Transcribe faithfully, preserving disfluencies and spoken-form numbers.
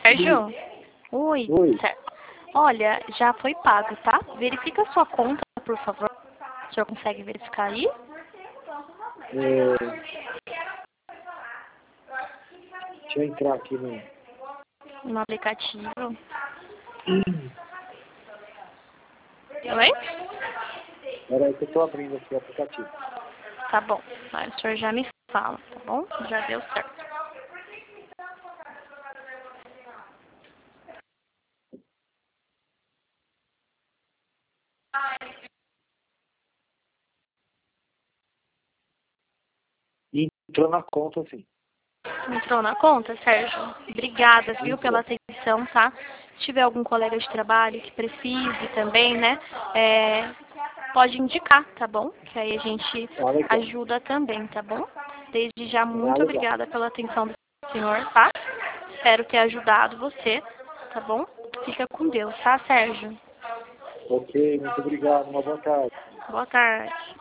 Sérgio? Oi. Oi. Sé- Olha, já foi pago, tá? Verifica a sua conta, por favor. O senhor consegue verificar aí? É, deixa eu entrar aqui no... No aplicativo. Oi? Peraí que eu tô abrindo aqui o aplicativo. Tá bom. Aí o senhor já me fala, tá bom? Já deu certo. Entrou na conta, sim. Entrou na conta, Sérgio? Obrigada, viu, pela Entrou. atenção, tá? Se tiver algum colega de trabalho que precise também, né? É, pode indicar, tá bom? Que aí a gente Ah, legal. ajuda também, tá bom? Desde já, Ah, muito legal. obrigada pela atenção do senhor, tá? Espero ter ajudado você, tá bom? Fica com Deus, tá, Sérgio? Ok, muito obrigado. Uma boa tarde. Boa tarde.